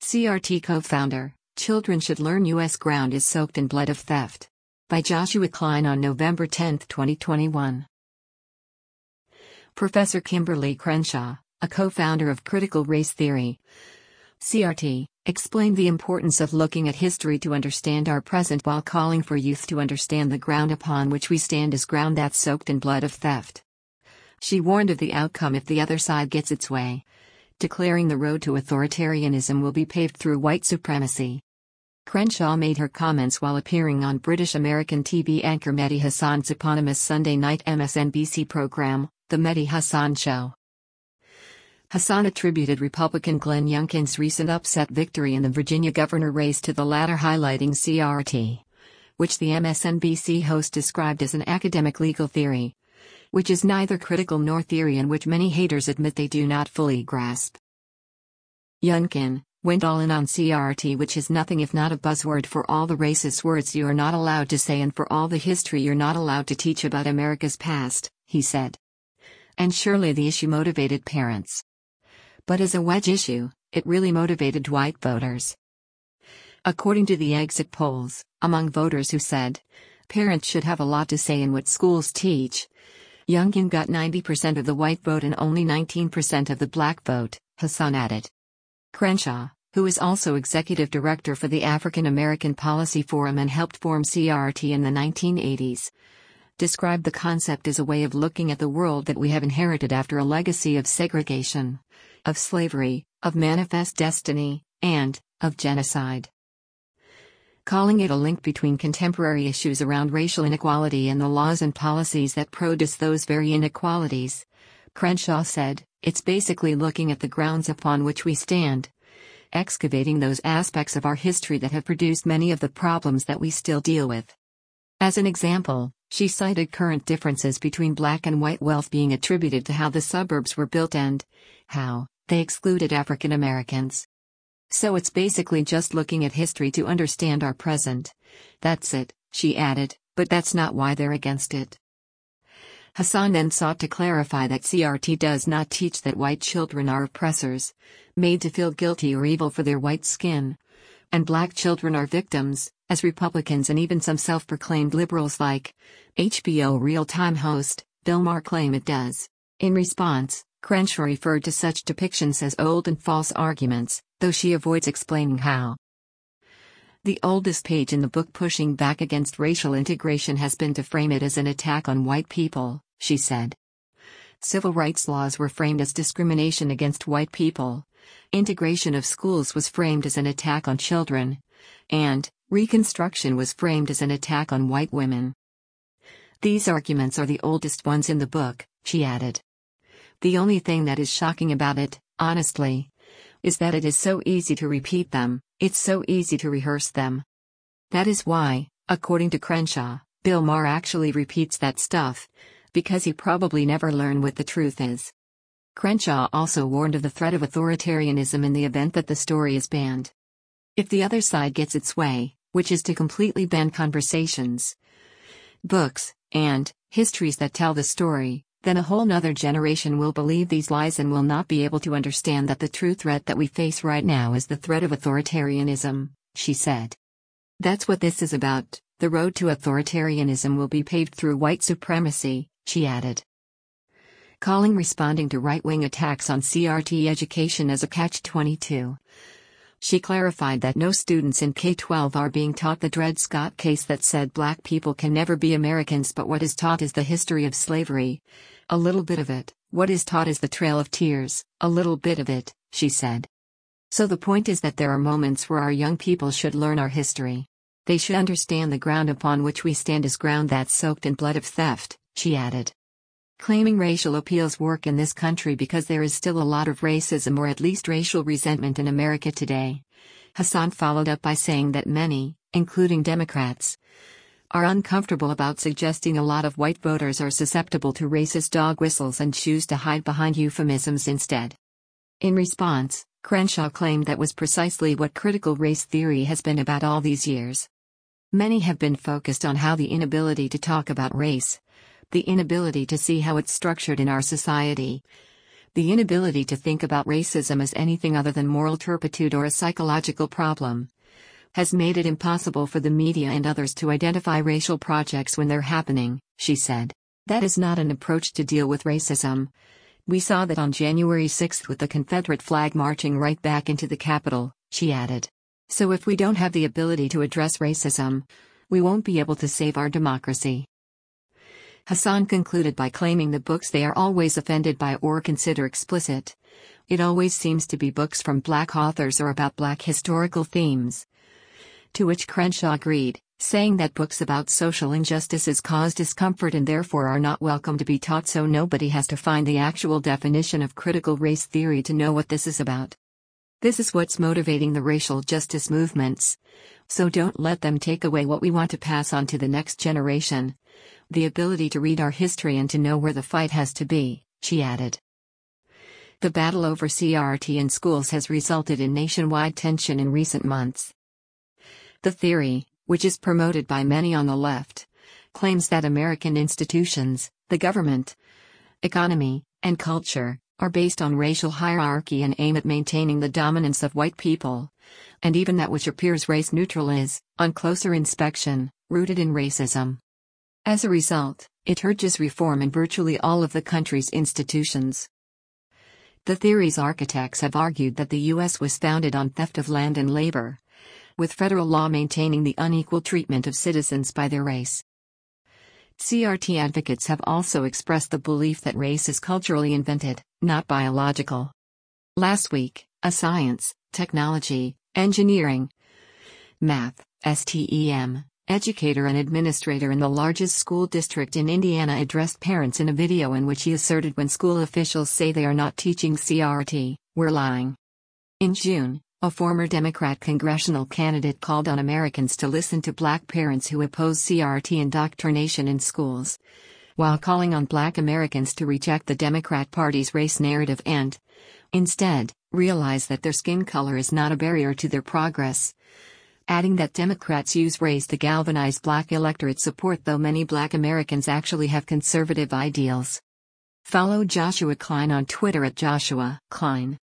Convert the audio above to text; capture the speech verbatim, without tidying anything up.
C R T co-founder, Children Should Learn U S Ground is Soaked in Blood of Theft. By Joshua Klein on November tenth, twenty twenty-one. Professor Kimberly Crenshaw, a co-founder of Critical Race Theory, C R T, explained the importance of looking at history to understand our present while calling for youth to understand the ground upon which we stand as ground that's soaked in blood of theft. She warned of the outcome if the other side gets its way, declaring the road to authoritarianism will be paved through white supremacy. Crenshaw made her comments while appearing on British-American T V anchor Mehdi Hasan's eponymous Sunday night M S N B C program, The Mehdi Hasan Show. Hasan attributed Republican Glenn Youngkin's recent upset victory in the Virginia governor race to the latter, highlighting C R T, which the M S N B C host described as an academic legal theory, which is neither critical nor theory, and which many haters admit they do not fully grasp. Youngkin went all in on C R T, which is nothing if not a buzzword for all the racist words you are not allowed to say and for all the history you're not allowed to teach about America's past, he said. And surely the issue motivated parents. But as a wedge issue, it really motivated white voters. According to the exit polls, among voters who said parents should have a lot to say in what schools teach, Youngkin got ninety percent of the white vote and only nineteen percent of the black vote, Hasan added. Crenshaw, who is also executive director for the African American Policy Forum and helped form C R T in the nineteen eighties, described the concept as a way of looking at the world that we have inherited after a legacy of segregation, of slavery, of manifest destiny, and of genocide. Calling it a link between contemporary issues around racial inequality and the laws and policies that produce those very inequalities, Crenshaw said, it's basically looking at the grounds upon which we stand, excavating those aspects of our history that have produced many of the problems that we still deal with. As an example, she cited current differences between black and white wealth being attributed to how the suburbs were built and how they excluded African Americans. So it's basically just looking at history to understand our present. That's it, she added, but that's not why they're against it. Hasan then sought to clarify that C R T does not teach that white children are oppressors, made to feel guilty or evil for their white skin, and black children are victims, as Republicans and even some self-proclaimed liberals like H B O real-time host Bill Maher claim it does. In response, Crenshaw referred to such depictions as old and false arguments, though she avoids explaining how. The oldest page in the book pushing back against racial integration has been to frame it as an attack on white people, she said. Civil rights laws were framed as discrimination against white people, integration of schools was framed as an attack on children, and Reconstruction was framed as an attack on white women. These arguments are the oldest ones in the book, she added. The only thing that is shocking about it, honestly, is that it is so easy to repeat them, it's so easy to rehearse them. That is why, according to Crenshaw, Bill Maher actually repeats that stuff, because he probably never learned what the truth is. Crenshaw also warned of the threat of authoritarianism in the event that the story is banned. If the other side gets its way, which is to completely ban conversations, books, and histories that tell the story, then a whole nother generation will believe these lies and will not be able to understand that the true threat that we face right now is the threat of authoritarianism, she said. That's what this is about, the road to authoritarianism will be paved through white supremacy, she added. Calling responding to right-wing attacks on C R T education as a catch twenty-two. She clarified that no students in K twelve are being taught the Dred Scott case that said black people can never be Americans, but what is taught is the history of slavery. A little bit of it. What is taught is the Trail of Tears, a little bit of it, she said. So the point is that there are moments where our young people should learn our history. They should understand the ground upon which we stand as ground that's soaked in blood of theft, she added. Claiming racial appeals work in this country because there is still a lot of racism or at least racial resentment in America today. Hasan followed up by saying that many, including Democrats, are uncomfortable about suggesting a lot of white voters are susceptible to racist dog whistles and choose to hide behind euphemisms instead. In response, Crenshaw claimed that was precisely what critical race theory has been about all these years. Many have been focused on how the inability to talk about race, the inability to see how it's structured in our society, The inability to think about racism as anything other than moral turpitude or a psychological problem has made it impossible for the media and others to identify racial projects when they're happening, she said. That is not an approach to deal with racism. We saw that on January sixth with the Confederate flag marching right back into the Capitol, she added. So if we don't have the ability to address racism, we won't be able to save our democracy. Hassan concluded by claiming the books they are always offended by or consider explicit. It always seems to be books from black authors or about black historical themes. To which Crenshaw agreed, saying that books about social injustices cause discomfort and therefore are not welcome to be taught, so nobody has to find the actual definition of critical race theory to know what this is about. This is what's motivating the racial justice movements. So don't let them take away what we want to pass on to the next generation. The ability to read our history and to know where the fight has to be, she added. The battle over C R T in schools has resulted in nationwide tension in recent months. The theory, which is promoted by many on the left, claims that American institutions, the government, economy, and culture, are based on racial hierarchy and aim at maintaining the dominance of white people, and even that which appears race-neutral is, on closer inspection, rooted in racism. As a result, it urges reform in virtually all of the country's institutions. The theory's architects have argued that the U S was founded on theft of land and labor, with federal law maintaining the unequal treatment of citizens by their race. C R T advocates have also expressed the belief that race is culturally invented, not biological. Last week, a science, technology, engineering, math, STEM, educator and administrator in the largest school district in Indiana addressed parents in a video in which he asserted when school officials say they are not teaching C R T, we're lying. In June, a former Democrat congressional candidate called on Americans to listen to black parents who oppose C R T indoctrination in schools, while calling on black Americans to reject the Democrat Party's race narrative and, instead, realize that their skin color is not a barrier to their progress, adding that Democrats use race to galvanize black electorate support, though many black Americans actually have conservative ideals. Follow Joshua Klein on Twitter at Joshua Klein.